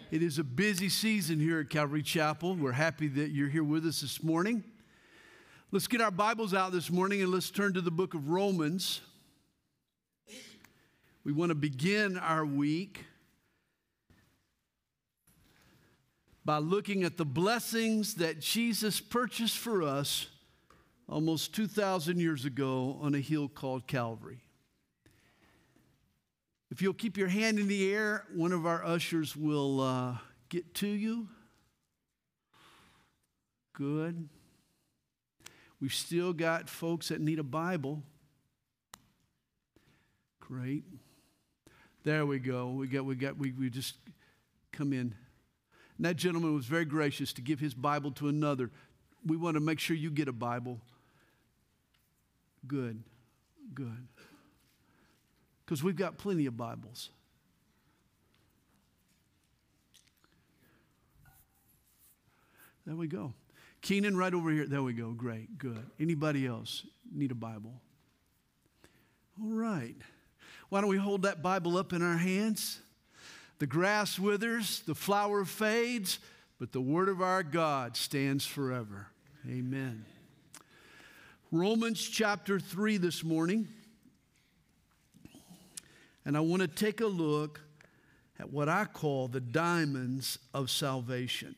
It is a busy season here at Calvary Chapel. We're happy that you're here with us this morning. Let's get our Bibles out this morning and let's turn to the book of Romans. We want to begin our week by looking at the blessings that Jesus purchased for us almost 2,000 years ago on a hill called Calvary. If you'll keep your hand in the air, one of our ushers will get to you. Good. We've still got folks that need a Bible. Great. There we go. We just come in. And that gentleman was very gracious to give his Bible to another. We want to make sure you get a Bible. Good. Because we've got plenty of Bibles. There we go. Keenan, right over here. There we go. Great. Good. Anybody else need a Bible? All right. Why don't we hold that Bible up in our hands? The grass withers, the flower fades, but the word of our God stands forever. Amen. Romans chapter 3 this morning. And I want to take a look at what I call the diamonds of salvation.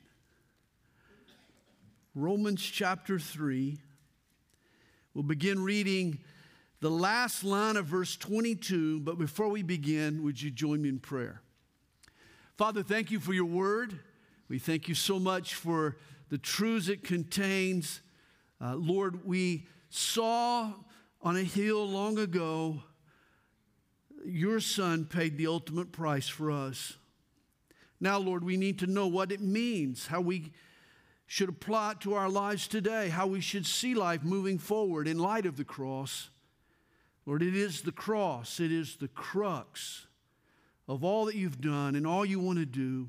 Romans chapter 3. We'll begin reading the last line of verse 22. But before we begin, would you join me in prayer? Father, thank you for your word. We thank you so much for the truths it contains. Lord, we saw on a hill long ago your Son paid the ultimate price for us. Now, Lord, we need to know what it means, how we should apply it to our lives today, how we should see life moving forward in light of the cross. Lord, it is the cross. It is the crux of all that you've done and all you want to do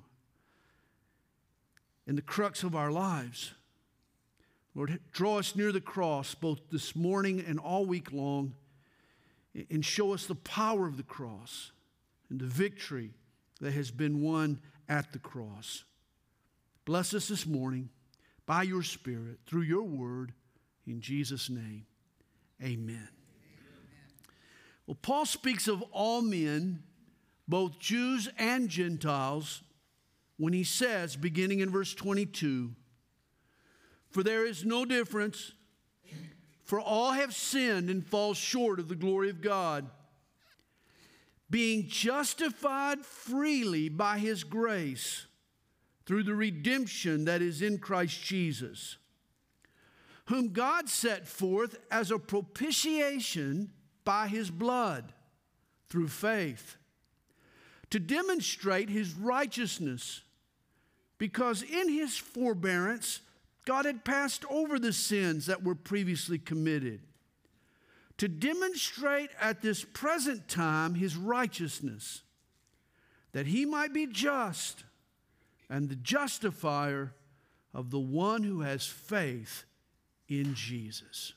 and the crux of our lives. Lord, draw us near the cross both this morning and all week long, and show us the power of the cross and the victory that has been won at the cross. Bless us this morning by your Spirit, through your word, in Jesus' name. Amen. Well, Paul speaks of all men, both Jews and Gentiles, when he says, beginning in verse 22, "For there is no difference, for all have sinned and fall short of the glory of God, being justified freely by his grace through the redemption that is in Christ Jesus, whom God set forth as a propitiation by his blood through faith, to demonstrate his righteousness, because in his forbearance God had passed over the sins that were previously committed, to demonstrate at this present time his righteousness, that he might be just and the justifier of the one who has faith in Jesus."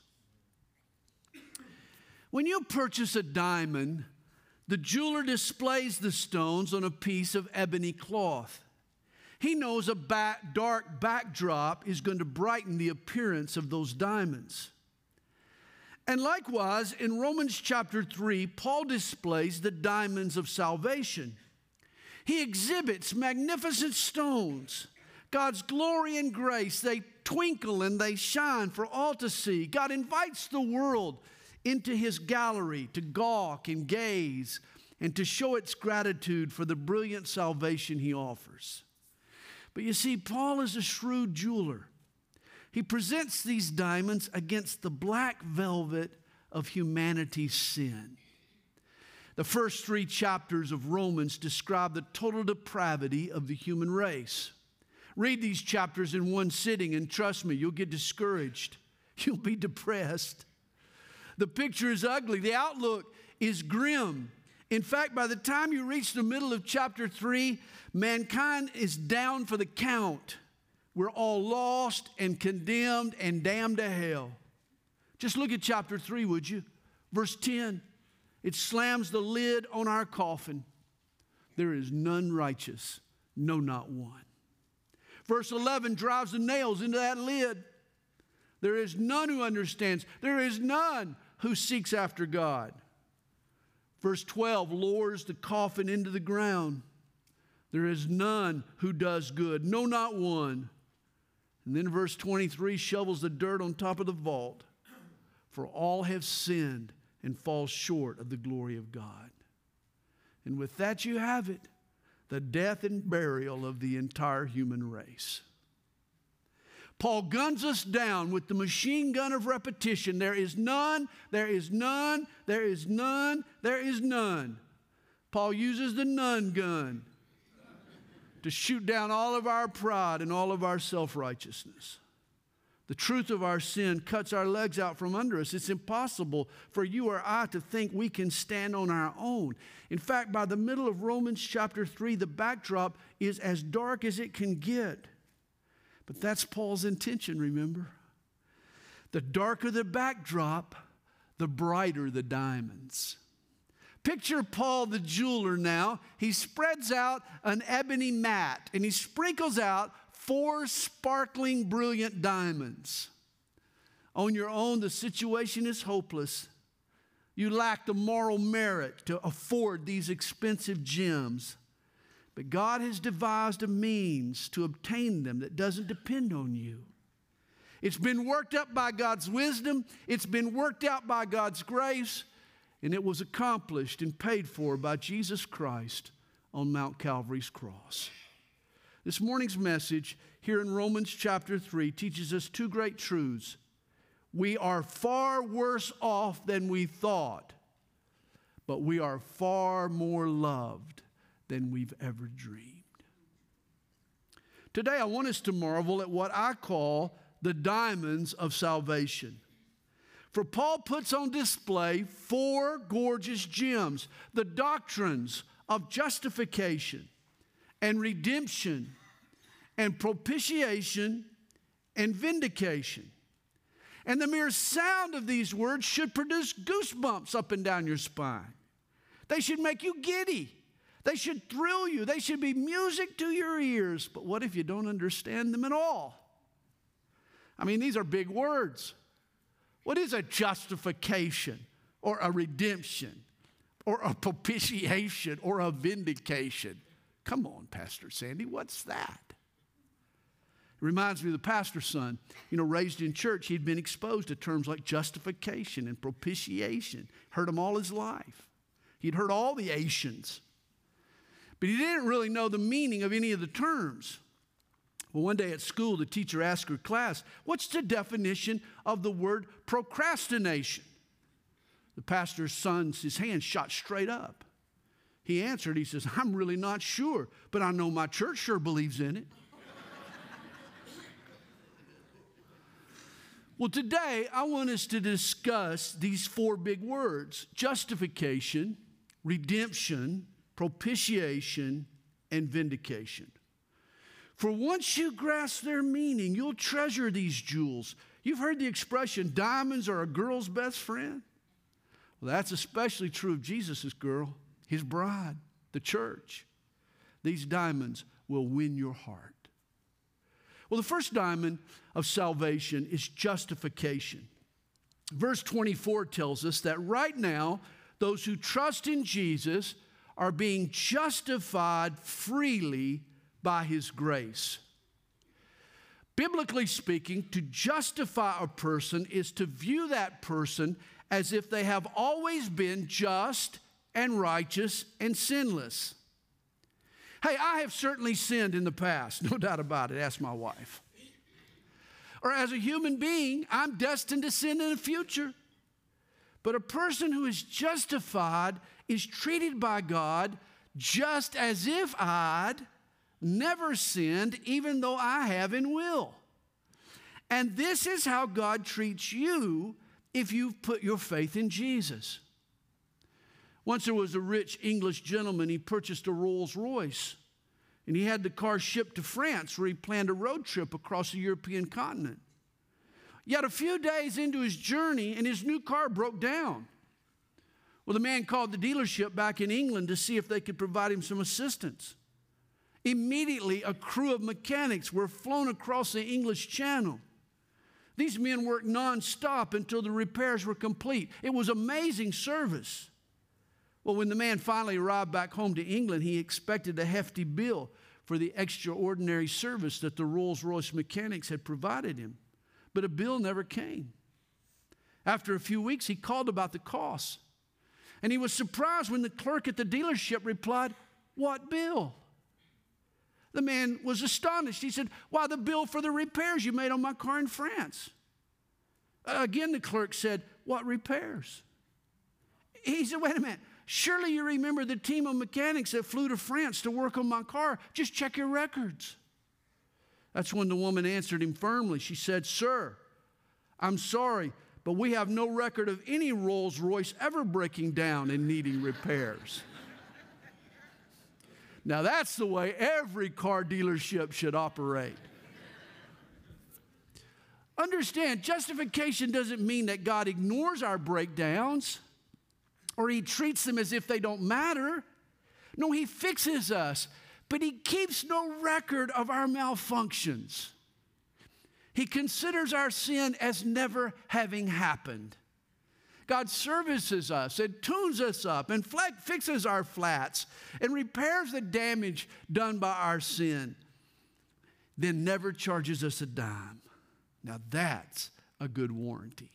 When you purchase a diamond, the jeweler displays the stones on a piece of ebony cloth. He knows a dark backdrop is going to brighten the appearance of those diamonds. And likewise, in Romans chapter 3, Paul displays the diamonds of salvation. He exhibits magnificent stones. God's glory and grace, they twinkle and they shine for all to see. God invites the world into his gallery to gawk and gaze and to show its gratitude for the brilliant salvation he offers. But you see, Paul is a shrewd jeweler. He presents these diamonds against the black velvet of humanity's sin. The first 3 chapters of Romans describe the total depravity of the human race. Read these chapters in one sitting, and trust me, you'll get discouraged. You'll be depressed. The picture is ugly. The outlook is grim. In fact, by the time you reach the middle of chapter 3, mankind is down for the count. We're all lost and condemned and damned to hell. Just look at chapter 3, would you? Verse 10. It slams the lid on our coffin. There is none righteous, No, not one. Verse 11 drives the nails into that lid. There is none who understands. There is none who seeks after God. Verse 12 lowers the coffin into the ground. There is none who does good. No, not one. And then verse 23 shovels the dirt on top of the vault. For all have sinned and fall short of the glory of God. And with that you have it, the death and burial of the entire human race. Paul guns us down with the machine gun of repetition. There is none, there is none, there is none, there is none. Paul uses the none gun to shoot down all of our pride and all of our self-righteousness. The truth of our sin cuts our legs out from under us. It's impossible for you or I to think we can stand on our own. In fact, by the middle of Romans chapter 3, the backdrop is as dark as it can get. But that's Paul's intention, remember? The darker the backdrop, the brighter the diamonds. Picture Paul the jeweler now. He spreads out an ebony mat and he sprinkles out 4 sparkling, brilliant diamonds. On your own, the situation is hopeless. You lack the moral merit to afford these expensive gems. But God has devised a means to obtain them that doesn't depend on you. It's been worked up by God's wisdom. It's been worked out by God's grace. And it was accomplished and paid for by Jesus Christ on Mount Calvary's cross. This morning's message here in Romans chapter 3 teaches us 2 great truths. We are far worse off than we thought, but we are far more loved than we've ever dreamed. Today I want us to marvel at what I call the diamonds of salvation. For Paul puts on display 4 gorgeous gems, the doctrines of justification and redemption and propitiation and vindication. And the mere sound of these words should produce goosebumps up and down your spine. They should make you giddy. They should thrill you. They should be music to your ears. But what if you don't understand them at all? I mean, these are big words. What is a justification or a redemption or a propitiation or a vindication? Come on, Pastor Sandy, what's that? It reminds me of the pastor's son. Raised in church, he'd been exposed to terms like justification and propitiation. Heard them all his life. He'd heard all the Asians. But he didn't really know the meaning of any of the terms. Well, one day at school, the teacher asked her class, what's the definition of the word procrastination? The pastor's son's his hand shot straight up. He answered, he says, I'm really not sure, but I know my church sure believes in it. Well, today, I want us to discuss these 4 big words: justification, redemption, propitiation, and vindication. For once you grasp their meaning, you'll treasure these jewels. You've heard the expression, diamonds are a girl's best friend. Well, that's especially true of Jesus' girl, his bride, the church. These diamonds will win your heart. Well, the first diamond of salvation is justification. Verse 24 tells us that right now, those who trust in Jesus are being justified freely by his grace. Biblically speaking, to justify a person is to view that person as if they have always been just and righteous and sinless. Hey, I have certainly sinned in the past, no doubt about it. Ask my wife. Or as a human being, I'm destined to sin in the future. But a person who is justified is treated by God just as if I'd never sinned, even though I have and will. And this is how God treats you if you've put your faith in Jesus. Once there was a rich English gentleman. He purchased a Rolls Royce, and he had the car shipped to France, where he planned a road trip across the European continent. Yet a few days into his journey, and his new car broke down. Well, the man called the dealership back in England to see if they could provide him some assistance. Immediately, a crew of mechanics were flown across the English Channel. These men worked nonstop until the repairs were complete. It was amazing service. Well, when the man finally arrived back home to England, he expected a hefty bill for the extraordinary service that the Rolls-Royce mechanics had provided him. But a bill never came. After a few weeks, he called about the costs. And he was surprised when the clerk at the dealership replied, "What bill?" The man was astonished. He said, "Why, the bill for the repairs you made on my car in France." Again, the clerk said, "What repairs?" He said, "Wait a minute. Surely you remember the team of mechanics that flew to France to work on my car. Just check your records." That's when the woman answered him firmly. She said, "Sir, I'm sorry, but we have no record of any Rolls-Royce ever breaking down and needing repairs." Now that's the way every car dealership should operate. Understand, justification doesn't mean that God ignores our breakdowns or he treats them as if they don't matter. No, he fixes us, but he keeps no record of our malfunctions. He considers our sin as never having happened. God services us and tunes us up and fixes our flats and repairs the damage done by our sin, then never charges us a dime. Now that's a good warranty.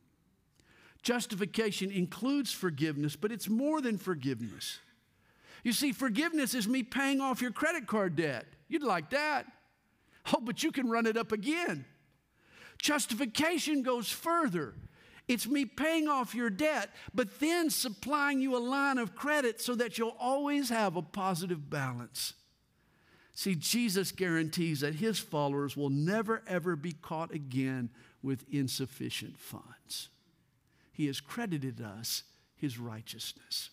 Justification includes forgiveness, but it's more than forgiveness. You see, forgiveness is me paying off your credit card debt. You'd like that. Oh, but you can run it up again. Justification goes further. It's me paying off your debt, but then supplying you a line of credit so that you'll always have a positive balance. See, Jesus guarantees that his followers will never, ever be caught again with insufficient funds. He has credited us his righteousness.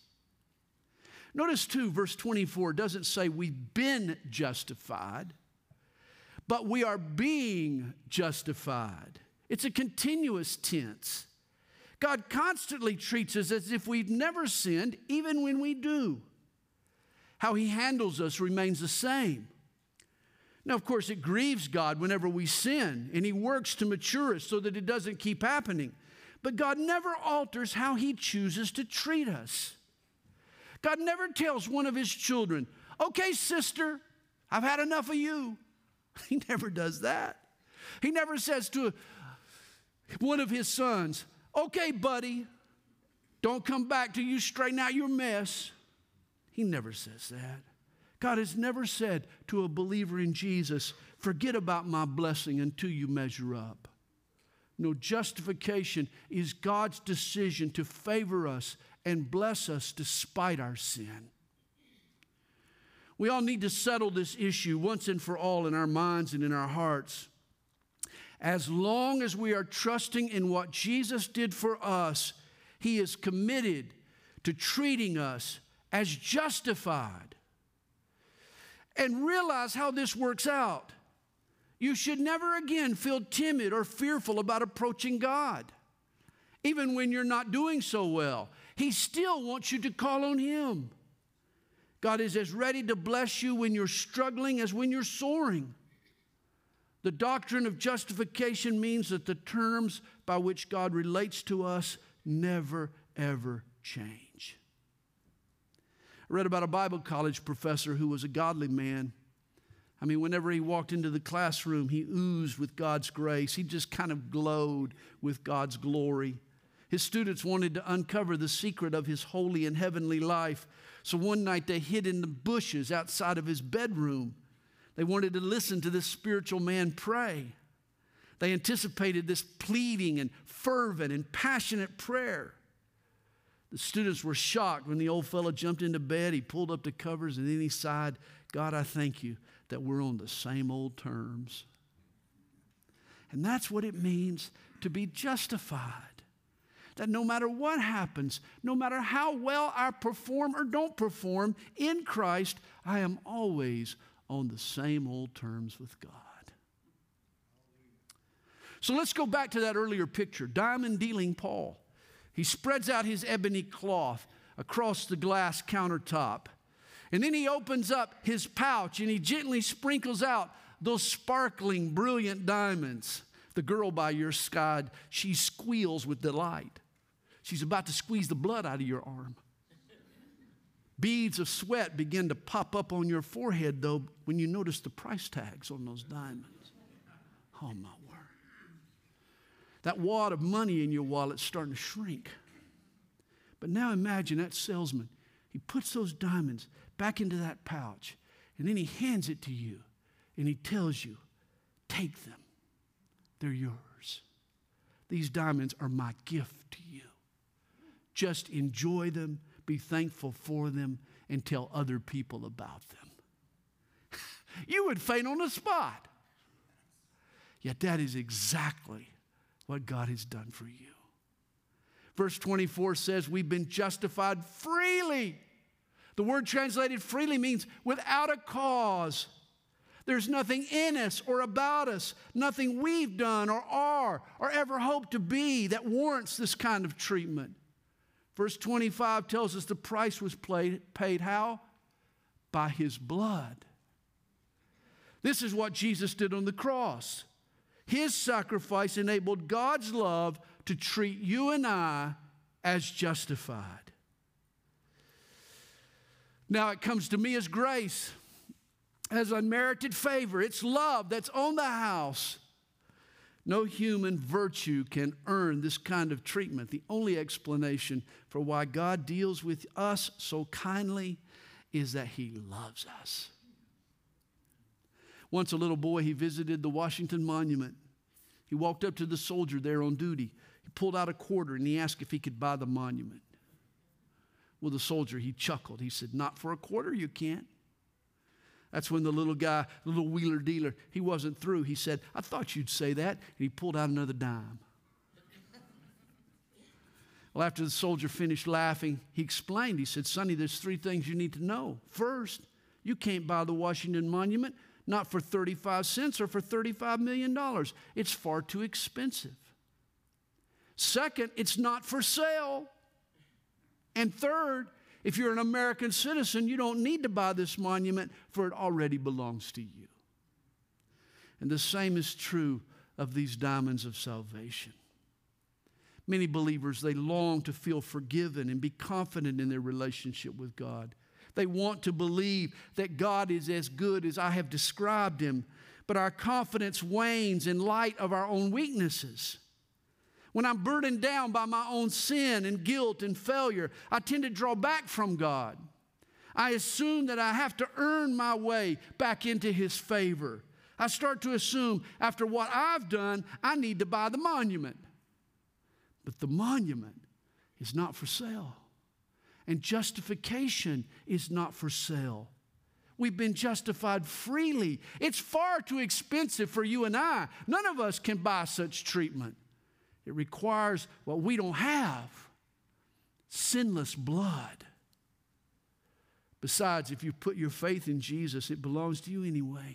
Notice too, verse 24 doesn't say we've been justified, but we are being justified. It's a continuous tense. God constantly treats us as if we've never sinned, even when we do. How he handles us remains the same. Now, of course, it grieves God whenever we sin, and he works to mature us so that it doesn't keep happening. But God never alters how he chooses to treat us. God never tells one of his children, "Okay, sister, I've had enough of you." He never does that. He never says to one of his sons, "Okay, buddy, don't come back till you straighten out your mess." He never says that. God has never said to a believer in Jesus, "Forget about my blessing until you measure up." No, justification is God's decision to favor us and bless us despite our sin. We all need to settle this issue once and for all in our minds and in our hearts. As long as we are trusting in what Jesus did for us, he is committed to treating us as justified. And realize how this works out. You should never again feel timid or fearful about approaching God. Even when you're not doing so well, he still wants you to call on him. God is as ready to bless you when you're struggling as when you're soaring. The doctrine of justification means that the terms by which God relates to us never, ever change. I read about a Bible college professor who was a godly man. I mean, whenever he walked into the classroom, he oozed with God's grace. He just kind of glowed with God's glory. His students wanted to uncover the secret of his holy and heavenly life. So one night they hid in the bushes outside of his bedroom. They wanted to listen to this spiritual man pray. They anticipated this pleading and fervent and passionate prayer. The students were shocked when the old fellow jumped into bed. He pulled up the covers and then he sighed, "God, I thank you that we're on the same old terms." And that's what it means to be justified. That no matter what happens, no matter how well I perform or don't perform in Christ, I am always on the same old terms with God. So let's go back to that earlier picture. Diamond dealing Paul. He spreads out his ebony cloth across the glass countertop. And then he opens up his pouch and he gently sprinkles out those sparkling, brilliant diamonds. The girl by your side, she squeals with delight. She's about to squeeze the blood out of your arm. Beads of sweat begin to pop up on your forehead, though, when you notice the price tags on those diamonds. Oh, my word. That wad of money in your wallet's starting to shrink. But now imagine that salesman. He puts those diamonds back into that pouch, and then he hands it to you, and he tells you, take them. They're yours. These diamonds are my gift to you. Just enjoy them, be thankful for them, and tell other people about them. You would faint on the spot. Yet that is exactly what God has done for you. Verse 24 says we've been justified freely. The word translated freely means without a cause. There's nothing in us or about us, nothing we've done or are or ever hope to be that warrants this kind of treatment. Verse 25 tells us the price was paid how? By his blood. This is what Jesus did on the cross. His sacrifice enabled God's love to treat you and I as justified. Now it comes to me as grace, as unmerited favor. It's love that's on the house. No human virtue can earn this kind of treatment. The only explanation for why God deals with us so kindly is that he loves us. Once a little boy, he visited the Washington Monument. He walked up to the soldier there on duty. He pulled out a quarter and he asked if he could buy the monument. Well, the soldier, he chuckled. He said, not for a quarter, you can't. That's when the little guy, the little wheeler dealer, he wasn't through. He said, I thought you'd say that. And he pulled out another dime. Well, after the soldier finished laughing, he explained. He said, Sonny, there's 3 things you need to know. First, you can't buy the Washington Monument, not for 35 cents or for $35 million. It's far too expensive. Second, it's not for sale. And third, if you're an American citizen, you don't need to buy this monument, for it already belongs to you. And the same is true of these diamonds of salvation. Many believers, they long to feel forgiven and be confident in their relationship with God. They want to believe that God is as good as I have described him, but our confidence wanes in light of our own weaknesses. When I'm burdened down by my own sin and guilt and failure, I tend to draw back from God. I assume that I have to earn my way back into his favor. I start to assume after what I've done, I need to buy the monument. But the monument is not for sale. And justification is not for sale. We've been justified freely. It's far too expensive for you and I. None of us can buy such treatment. It requires what we don't have: sinless blood. Besides, if you put your faith in Jesus, it belongs to you anyway.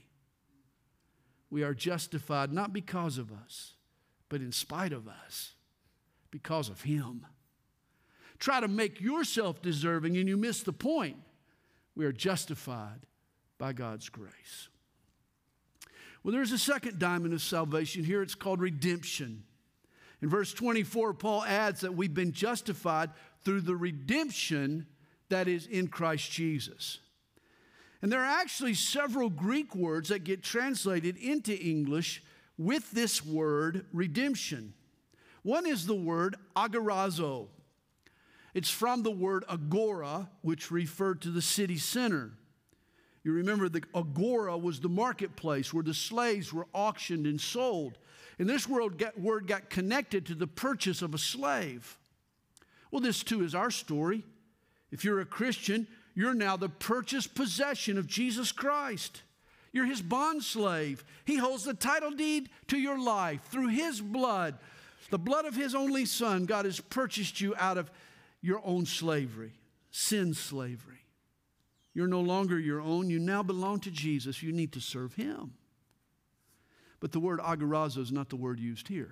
We are justified not because of us, but in spite of us, because of him. Try to make yourself deserving and you miss the point. We are justified by God's grace. Well, there's a second diamond of salvation here. It's called redemption. In verse 24, Paul adds that we've been justified through the redemption that is in Christ Jesus. And there are actually several Greek words that get translated into English with this word redemption. One is the word agorazo. It's from the word agora, which referred to the city center. You remember the agora was the marketplace where the slaves were auctioned and sold. And this word got connected to the purchase of a slave. Well, this too is our story. If you're a Christian, you're now the purchased possession of Jesus Christ. You're his bond slave. He holds the title deed to your life. Through his blood, the blood of his only son, God has purchased you out of your own slavery, sin slavery. You're no longer your own. You now belong to Jesus. You need to serve him. But the word agorazo is not the word used here.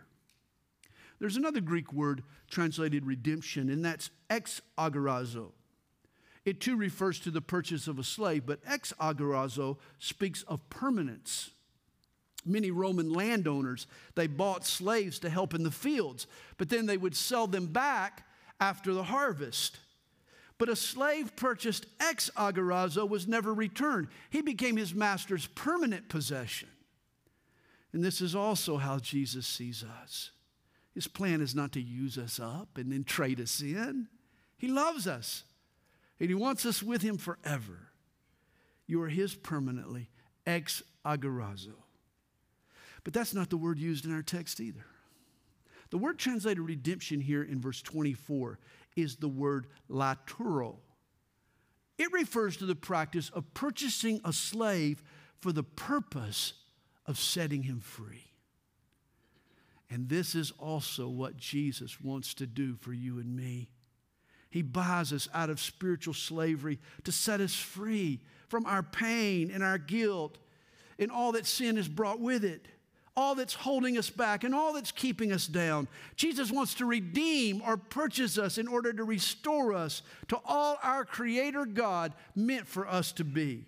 There's another Greek word translated redemption, and that's exagorazo. It too refers to the purchase of a slave, but exagorazo speaks of permanence. Many Roman landowners, they bought slaves to help in the fields, but then they would sell them back after the harvest. But a slave purchased ex agorazo was never returned. He became his master's permanent possession. And this is also how Jesus sees us. His plan is not to use us up and then trade us in. He loves us, and he wants us with him forever. You are his permanently, ex agorazo. But that's not the word used in our text either. The word translated redemption here in verse 24 is the word laturo. It refers to the practice of purchasing a slave for the purpose of setting him free. And this is also what Jesus wants to do for you and me. He buys us out of spiritual slavery to set us free from our pain and our guilt and all that sin has brought with it, all that's holding us back and all that's keeping us down. Jesus wants to redeem or purchase us in order to restore us to all our Creator God meant for us to be.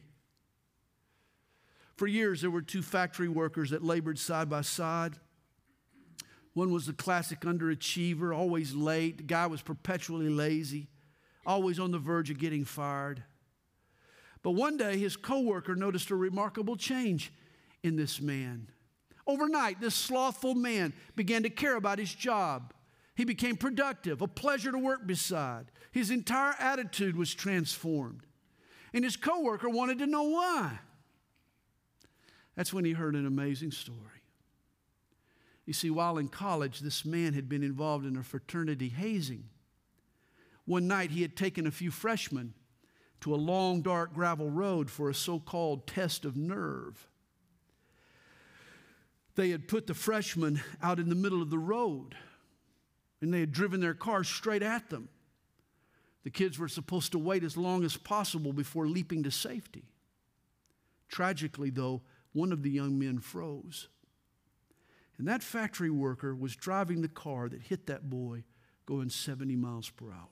For years, there were two factory workers that labored side by side. One was the classic underachiever, always late. The guy was perpetually lazy, always on the verge of getting fired. But one day, his coworker noticed a remarkable change in this man. Overnight, this slothful man began to care about his job. He became productive, a pleasure to work beside. His entire attitude was transformed. And his coworker wanted to know why. That's when he heard an amazing story. You see, while in college, this man had been involved in a fraternity hazing. One night, he had taken a few freshmen to a long, dark gravel road for a so-called test of nerve. They had put the freshmen out in the middle of the road, and they had driven their cars straight at them. The kids were supposed to wait as long as possible before leaping to safety. Tragically, though, one of the young men froze. And that factory worker was driving the car that hit that boy going 70 miles per hour.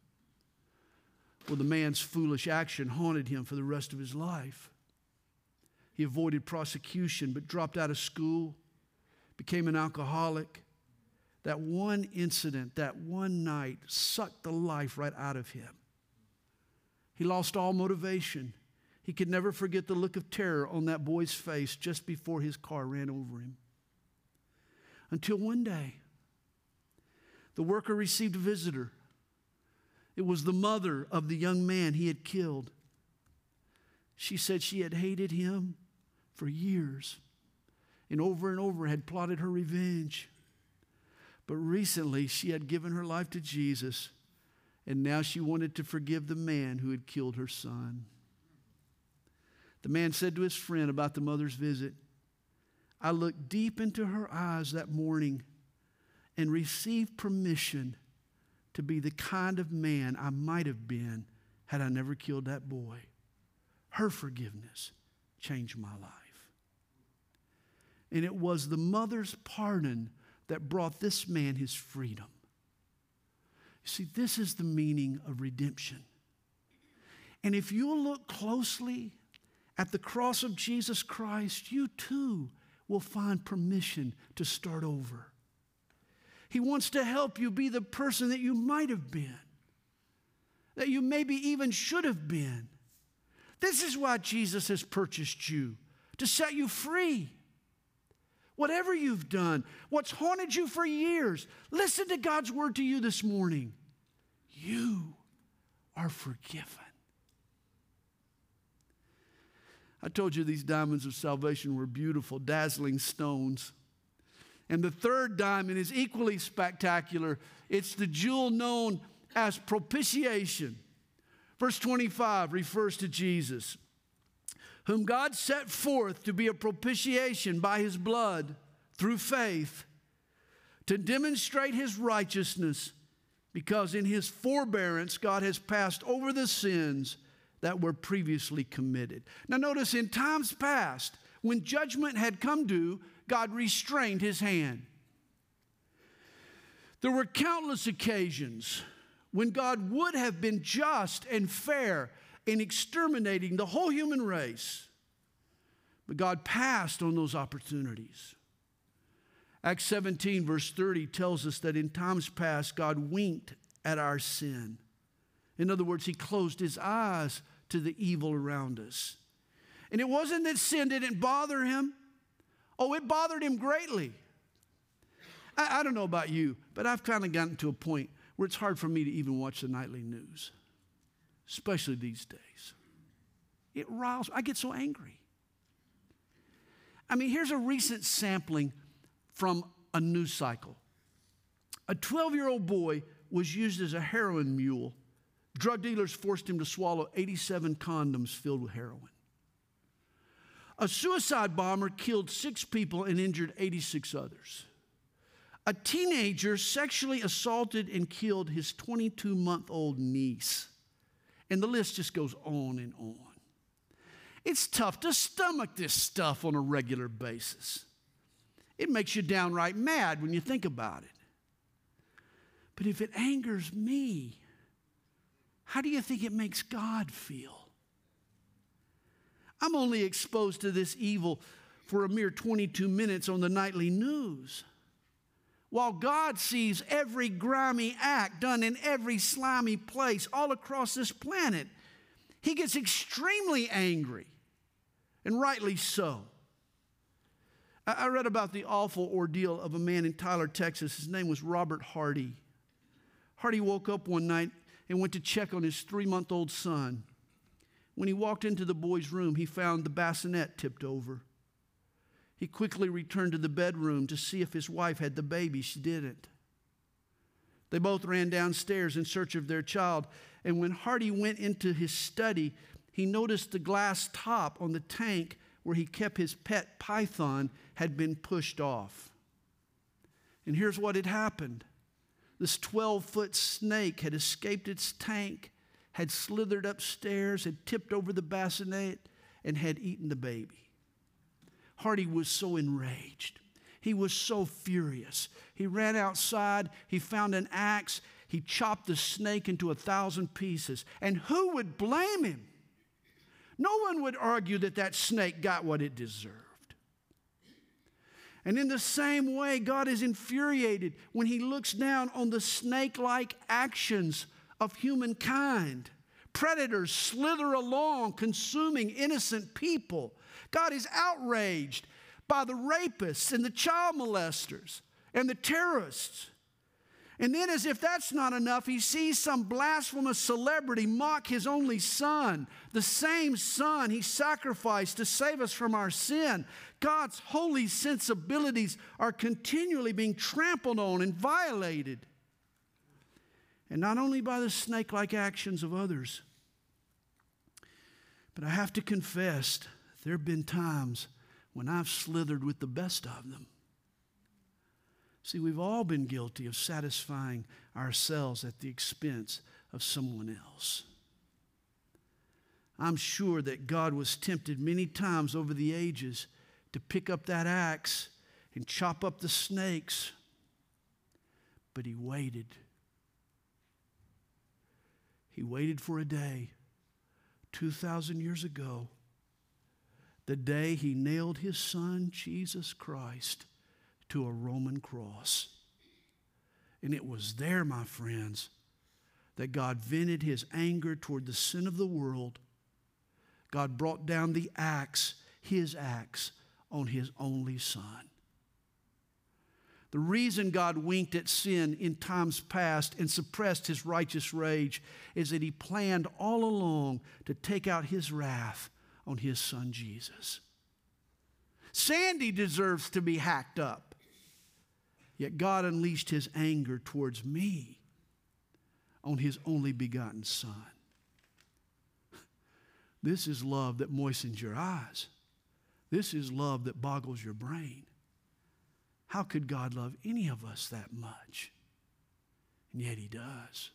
Well, the man's foolish action haunted him for the rest of his life. He avoided prosecution but dropped out of school, became an alcoholic. That one incident, that one night, sucked the life right out of him. He lost all motivation. He could never forget the look of terror on that boy's face just before his car ran over him. Until one day, the worker received a visitor. It was the mother of the young man he had killed. She said she had hated him for years and over had plotted her revenge. But recently, she had given her life to Jesus, and now she wanted to forgive the man who had killed her son. The man said to his friend about the mother's visit, "I looked deep into her eyes that morning and received permission to be the kind of man I might have been had I never killed that boy. Her forgiveness changed my life." And it was the mother's pardon that brought this man his freedom. You see, this is the meaning of redemption. And if you look closely at the cross of Jesus Christ, you too will find permission to start over. He wants to help you be the person that you might have been, that you maybe even should have been. This is why Jesus has purchased you, to set you free. Whatever you've done, what's haunted you for years, listen to God's word to you this morning. You are forgiven. I told you these diamonds of salvation were beautiful, dazzling stones. And the third diamond is equally spectacular. It's the jewel known as propitiation. Verse 25 refers to Jesus, whom God set forth to be a propitiation by his blood through faith, to demonstrate his righteousness, because in his forbearance God has passed over the sins that were previously committed. Now notice, in times past, when judgment had come due, God restrained his hand. There were countless occasions when God would have been just and fair in exterminating the whole human race. But God passed on those opportunities. Acts 17, verse 30 tells us that in times past, God winked at our sin. In other words, he closed his eyes to the evil around us. And it wasn't that sin didn't bother him. Oh, it bothered him greatly. I don't know about you, but I've kind of gotten to a point where it's hard for me to even watch the nightly news, especially these days. It riles. I get so angry. I mean, here's a recent sampling from a news cycle. A 12-year-old boy was used as a heroin mule. Drug dealers forced him to swallow 87 condoms filled with heroin. A suicide bomber killed 6 people and injured 86 others. A teenager sexually assaulted and killed his 22-month-old niece. And the list just goes on and on. It's tough to stomach this stuff on a regular basis. It makes you downright mad when you think about it. But if it angers me, how do you think it makes God feel? I'm only exposed to this evil for a mere 22 minutes on the nightly news. While God sees every grimy act done in every slimy place all across this planet, he gets extremely angry, and rightly so. I read about the awful ordeal of a man in Tyler, Texas. His name was Robert Hardy. Hardy woke up one night and went to check on his 3-month-old son. When he walked into the boy's room, he found the bassinet tipped over. He quickly returned to the bedroom to see if his wife had the baby. She didn't. They both ran downstairs in search of their child, and when Hardy went into his study, he noticed the glass top on the tank where he kept his pet python had been pushed off. And here's what had happened. This 12-foot snake had escaped its tank, had slithered upstairs, had tipped over the bassinet, and had eaten the baby. Hardy was so enraged. He was so furious. He ran outside. He found an axe. He chopped the snake into 1,000 pieces. And who would blame him? No one would argue that that snake got what it deserved. And in the same way, God is infuriated when he looks down on the snake-like actions of humankind. Predators slither along, consuming innocent people. God is outraged by the rapists and the child molesters and the terrorists. And then, as if that's not enough, he sees some blasphemous celebrity mock his only son, the same son he sacrificed to save us from our sin. God's holy sensibilities are continually being trampled on and violated. And not only by the snake-like actions of others, but I have to confess, there have been times when I've slithered with the best of them. See, we've all been guilty of satisfying ourselves at the expense of someone else. I'm sure that God was tempted many times over the ages to pick up that axe and chop up the snakes, but he waited. He waited for a day 2,000 years ago, the day he nailed his son, Jesus Christ, to a Roman cross. And it was there, my friends, that God vented his anger toward the sin of the world. God brought down the axe, his axe, on his only son. The reason God winked at sin in times past and suppressed his righteous rage is that he planned all along to take out his wrath on his son Jesus. Sandy deserves to be hacked up. Yet God unleashed his anger towards me on his only begotten son. This is love that moistens your eyes. This is love that boggles your brain. How could God love any of us that much? And yet he does.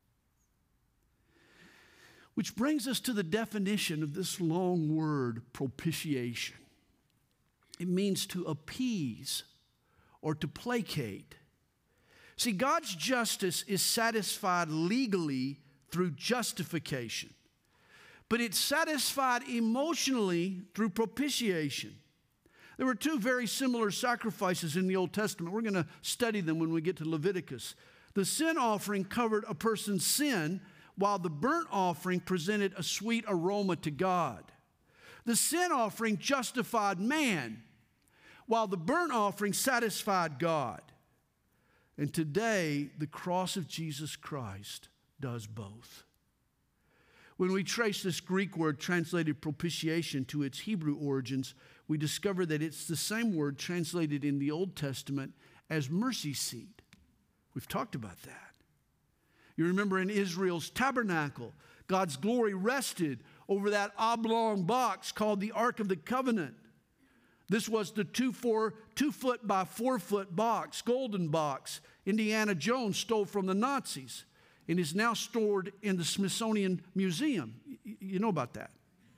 Which brings us to the definition of this long word, propitiation. It means to appease or to placate. See, God's justice is satisfied legally through justification, but it's satisfied emotionally through propitiation. There were two very similar sacrifices in the Old Testament. We're going to study them when we get to Leviticus. The sin offering covered a person's sin, while the burnt offering presented a sweet aroma to God. The sin offering justified man, while the burnt offering satisfied God. And today, the cross of Jesus Christ does both. When we trace this Greek word translated propitiation to its Hebrew origins, we discover that it's the same word translated in the Old Testament as mercy seat. We've talked about that. You remember in Israel's tabernacle, God's glory rested over that oblong box called the Ark of the Covenant. This was the 2-foot by 4-foot box, golden box, Indiana Jones stole from the Nazis and is now stored in the Smithsonian Museum. You know about that.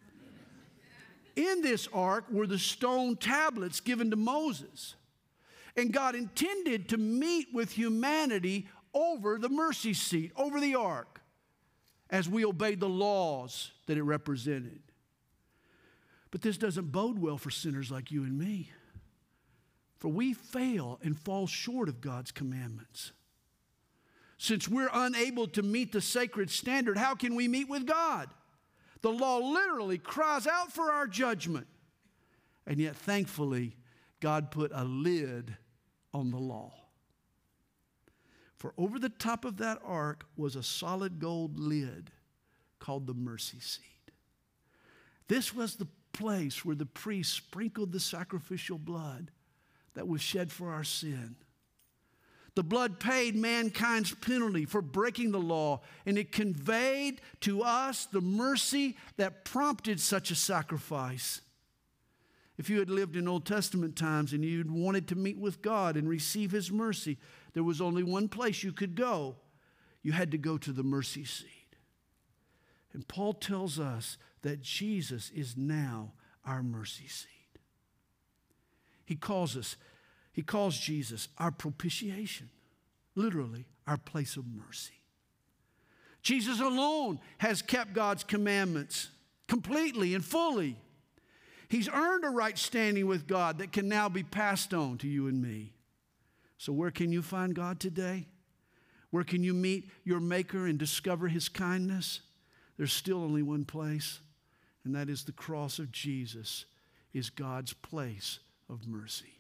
In this ark were the stone tablets given to Moses. And God intended to meet with humanity over the mercy seat, over the ark, as we obeyed the laws that it represented. But this doesn't bode well for sinners like you and me. For we fail and fall short of God's commandments. Since we're unable to meet the sacred standard, how can we meet with God? The law literally cries out for our judgment. And yet, thankfully, God put a lid on the law. For over the top of that ark was a solid gold lid called the mercy seat. This was the place where the priest sprinkled the sacrificial blood that was shed for our sin. The blood paid mankind's penalty for breaking the law, and it conveyed to us the mercy that prompted such a sacrifice. If you had lived in Old Testament times and you'd wanted to meet with God and receive His mercy, there was only one place you could go. You had to go to the mercy seat. And Paul tells us that Jesus is now our mercy seat. He calls Jesus our propitiation, literally our place of mercy. Jesus alone has kept God's commandments completely and fully. He's earned a right standing with God that can now be passed on to you and me. So where can you find God today? Where can you meet your Maker and discover His kindness? There's still only one place, and that is the cross of Jesus is God's place of mercy.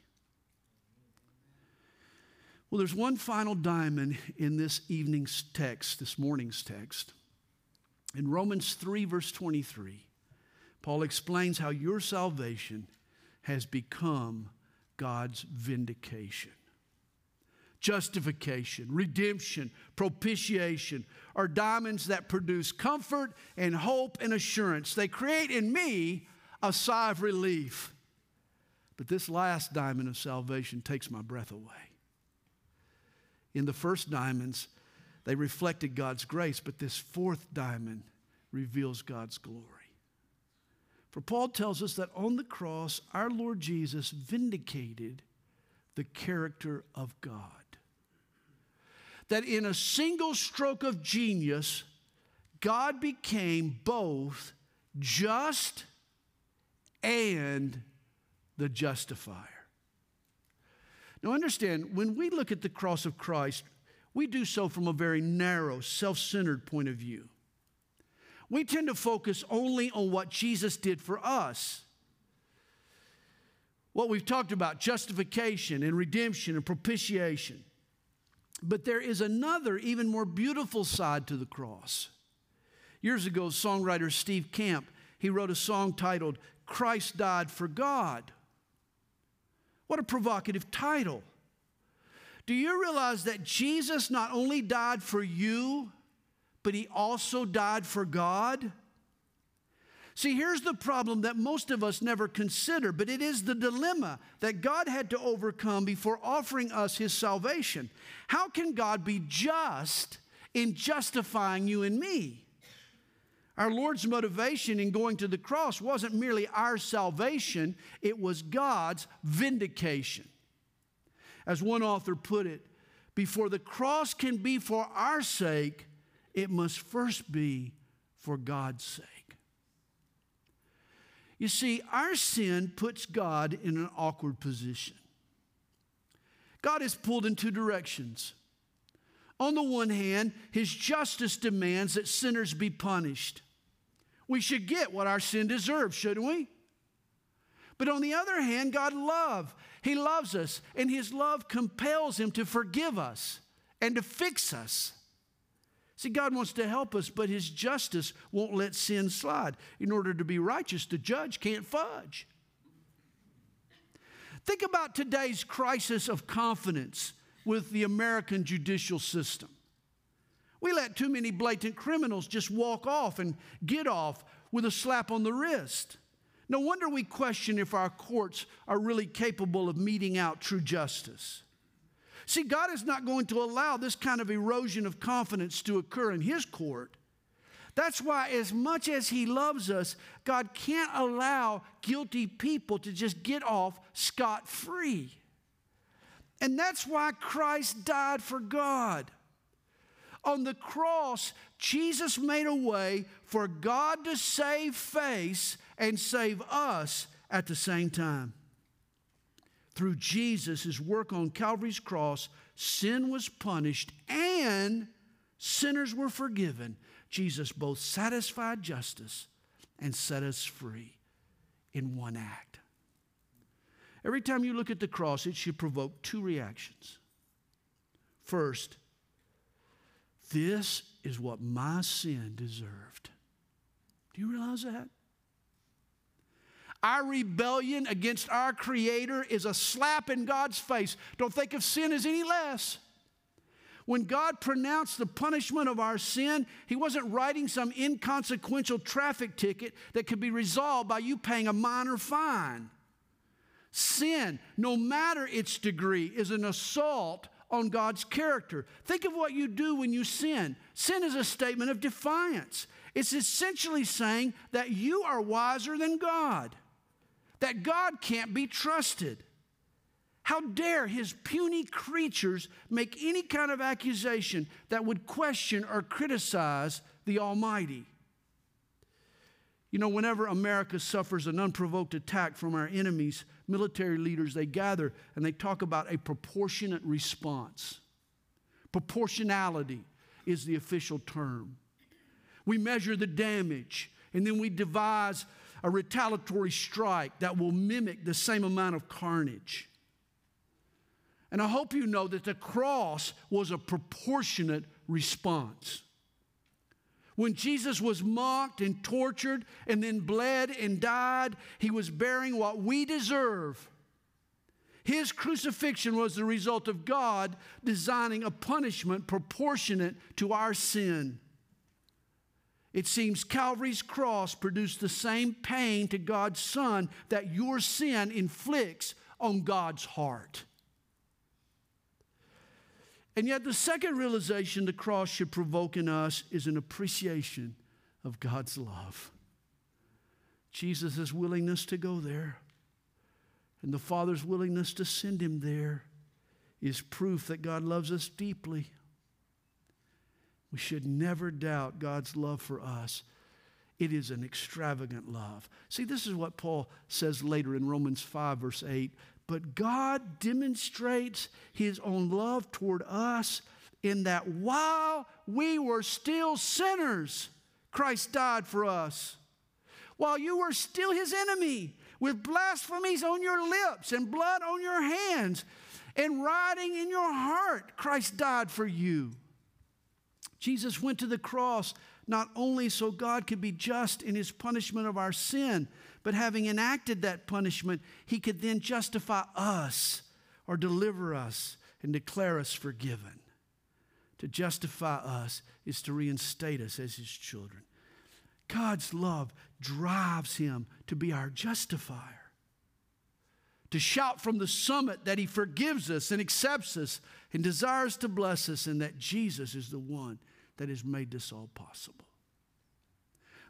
Well, there's one final diamond in this evening's text, this morning's text. In Romans 3, verse 23, Paul explains how your salvation has become God's vindication. Justification, redemption, propitiation are diamonds that produce comfort and hope and assurance. They create in me a sigh of relief. But this last diamond of salvation takes my breath away. In the first diamonds, they reflected God's grace, but this fourth diamond reveals God's glory. For Paul tells us that on the cross, our Lord Jesus vindicated the character of God. That in a single stroke of genius, God became both just and the justifier. Now understand, when we look at the cross of Christ, we do so from a very narrow, self-centered point of view. We tend to focus only on what Jesus did for us. What we've talked about, justification and redemption and propitiation. But there is another, even more beautiful side to the cross. Years ago, songwriter Steve Camp, he wrote a song titled, "Christ Died for God." What a provocative title. Do you realize that Jesus not only died for you, but He also died for God? See, here's the problem that most of us never consider, but it is the dilemma that God had to overcome before offering us His salvation. How can God be just in justifying you and me? Our Lord's motivation in going to the cross wasn't merely our salvation, it was God's vindication. As one author put it, before the cross can be for our sake, it must first be for God's sake. You see, our sin puts God in an awkward position. God is pulled in two directions. On the one hand, his justice demands that sinners be punished. We should get what our sin deserves, shouldn't we? But on the other hand, God He loves us, and his love compels him to forgive us and to fix us. See, God wants to help us, but his justice won't let sin slide. In order to be righteous, the judge can't fudge. Think about today's crisis of confidence with the American judicial system. We let too many blatant criminals just walk off and get off with a slap on the wrist. No wonder we question if our courts are really capable of meting out true justice. See, God is not going to allow this kind of erosion of confidence to occur in his court. That's why, as much as he loves us, God can't allow guilty people to just get off scot-free. And that's why Christ died for God. On the cross, Jesus made a way for God to save face and save us at the same time. Through Jesus, his work on Calvary's cross, sin was punished and sinners were forgiven. Jesus both satisfied justice and set us free in one act. Every time you look at the cross, it should provoke two reactions. First, this is what my sin deserved. Do you realize that? Our rebellion against our Creator is a slap in God's face. Don't think of sin as any less. When God pronounced the punishment of our sin, he wasn't writing some inconsequential traffic ticket that could be resolved by you paying a minor fine. Sin, no matter its degree, is an assault on God's character. Think of what you do when you sin. Sin is a statement of defiance. It's essentially saying that you are wiser than God, that God can't be trusted. How dare his puny creatures make any kind of accusation that would question or criticize the Almighty? You know, whenever America suffers an unprovoked attack from our enemies, military leaders, they gather and they talk about a proportionate response. Proportionality is the official term. We measure the damage, and then we devise a retaliatory strike that will mimic the same amount of carnage. And I hope you know that the cross was a proportionate response. When Jesus was mocked and tortured and then bled and died, he was bearing what we deserve. His crucifixion was the result of God designing a punishment proportionate to our sin. It seems Calvary's cross produced the same pain to God's Son that your sin inflicts on God's heart. And yet the second realization the cross should provoke in us is an appreciation of God's love. Jesus' willingness to go there and the Father's willingness to send him there is proof that God loves us deeply. We should never doubt God's love for us. It is an extravagant love. See, this is what Paul says later in Romans 5, verse 8. But God demonstrates his own love toward us in that while we were still sinners, Christ died for us. While you were still his enemy, with blasphemies on your lips and blood on your hands and rioting in your heart, Christ died for you. Jesus went to the cross not only so God could be just in his punishment of our sin, but having enacted that punishment, he could then justify us or deliver us and declare us forgiven. To justify us is to reinstate us as his children. God's love drives him to be our justifier, to shout from the summit that he forgives us and accepts us and desires to bless us, and that Jesus is the one that has made this all possible.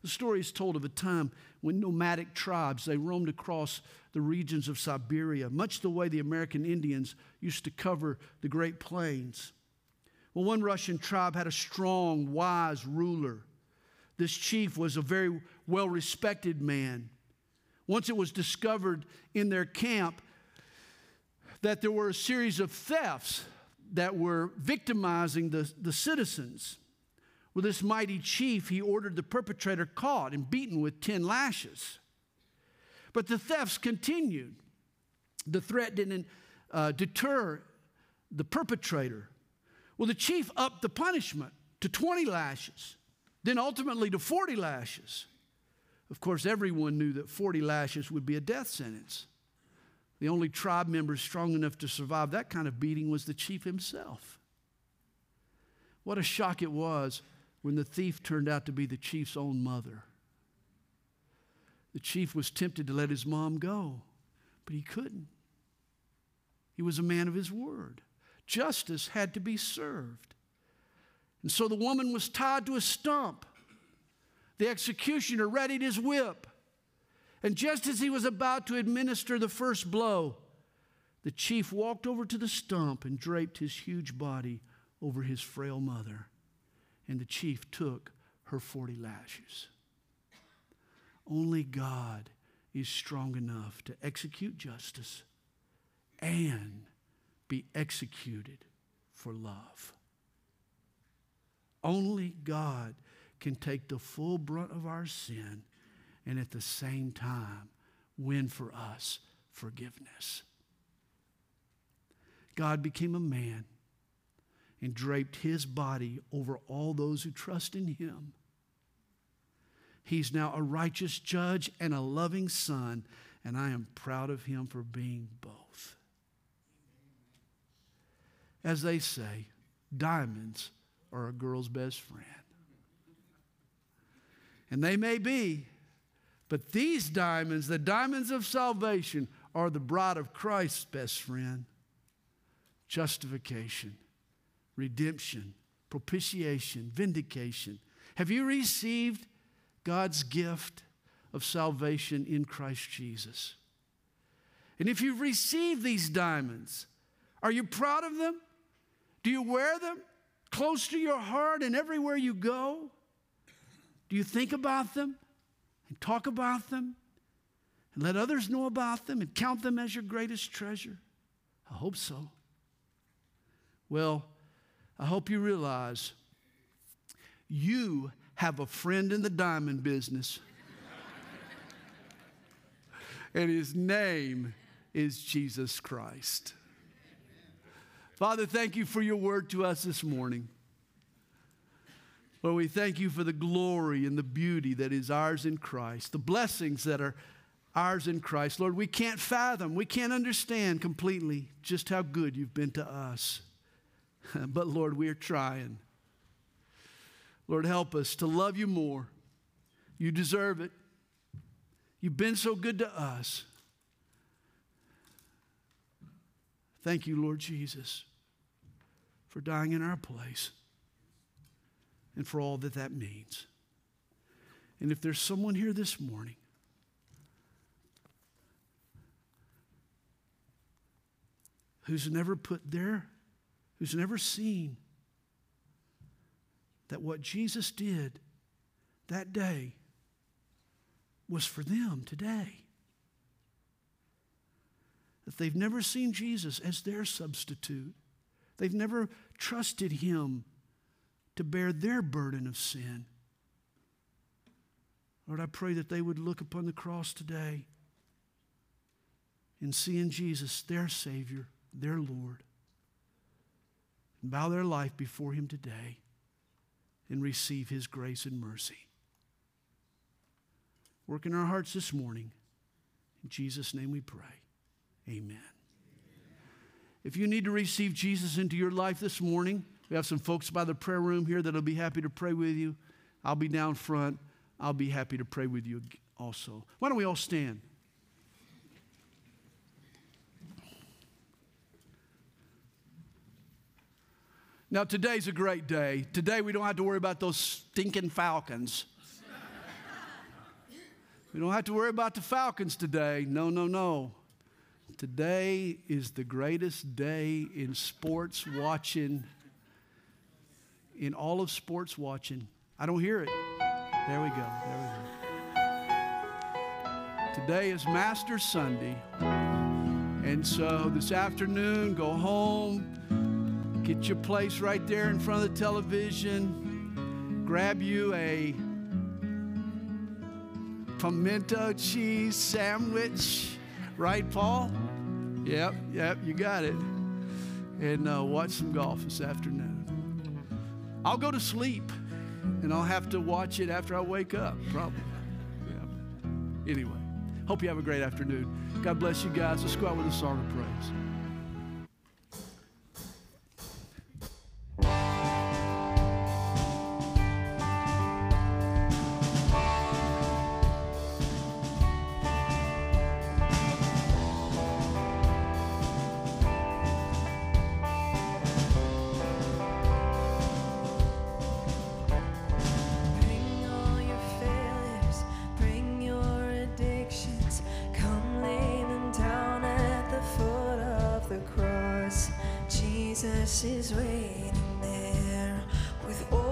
The story is told of a time when nomadic tribes, they roamed across the regions of Siberia, much the way the American Indians used to cover the Great Plains. Well, one Russian tribe had a strong, wise ruler. This chief was a very well-respected man. Once it was discovered in their camp that there were a series of thefts that were victimizing the citizens. Well, this mighty chief, he ordered the perpetrator caught and beaten with 10 lashes. But the thefts continued. The threat didn't deter the perpetrator. Well, the chief upped the punishment to 20 lashes, then ultimately to 40 lashes. Of course, everyone knew that 40 lashes would be a death sentence. The only tribe member strong enough to survive that kind of beating was the chief himself. What a shock it was when the thief turned out to be the chief's own mother. The chief was tempted to let his mom go, but he couldn't. He was a man of his word. Justice had to be served. And so the woman was tied to a stump. The executioner readied his whip. And just as he was about to administer the first blow, the chief walked over to the stump and draped his huge body over his frail mother. And the chief took her 40 lashes. Only God is strong enough to execute justice and be executed for love. Only God can take the full brunt of our sin and at the same time win for us forgiveness. God became a man and draped his body over all those who trust in him. He's now a righteous judge and a loving son, and I am proud of him for being both. As they say, diamonds are a girl's best friend. And they may be, but these diamonds, the diamonds of salvation, are the bride of Christ's best friend. Justification, redemption, propitiation, vindication. Have you received God's gift of salvation in Christ Jesus? And if you've received these diamonds, are you proud of them? Do you wear them close to your heart and everywhere you go? Do you think about them and talk about them and let others know about them and count them as your greatest treasure? I hope so. Well, I hope you realize you have a friend in the diamond business. And his name is Jesus Christ. Father, thank you for your word to us this morning. Lord, we thank you for the glory and the beauty that is ours in Christ, the blessings that are ours in Christ. Lord, we can't fathom, we can't understand completely just how good you've been to us. But Lord, we are trying. Lord, help us to love you more. You deserve it. You've been so good to us. Thank you, Lord Jesus, for dying in our place and for all that that means. And if there's someone here this morning who's never seen that what Jesus did that day was for them today, that they've never seen Jesus as their substitute, they've never trusted him to bear their burden of sin. Lord, I pray that they would look upon the cross today and see in Jesus their Savior, their Lord, and bow their life before him today and receive his grace and mercy. Work in our hearts this morning. In Jesus' name we pray. Amen. If you need to receive Jesus into your life this morning, we have some folks by the prayer room here that'll be happy to pray with you. I'll be down front. I'll be happy to pray with you also. Why don't we all stand? Now, today's a great day. Today we don't have to worry about those stinking Falcons. We don't have to worry about the Falcons today. No, no, no. Today is the greatest day in sports watching, in all of sports watching. I don't hear it. There we go. There we go. Today is Master Sunday. And so this afternoon, go home, get your place right there in front of the television, grab you a pimento cheese sandwich. Right, Paul? Yep, you got it. And watch some golf this afternoon. I'll go to sleep, and I'll have to watch it after I wake up, probably. Yeah. Anyway, hope you have a great afternoon. God bless you guys. Let's go out with a song of praise. Jesus is waiting there with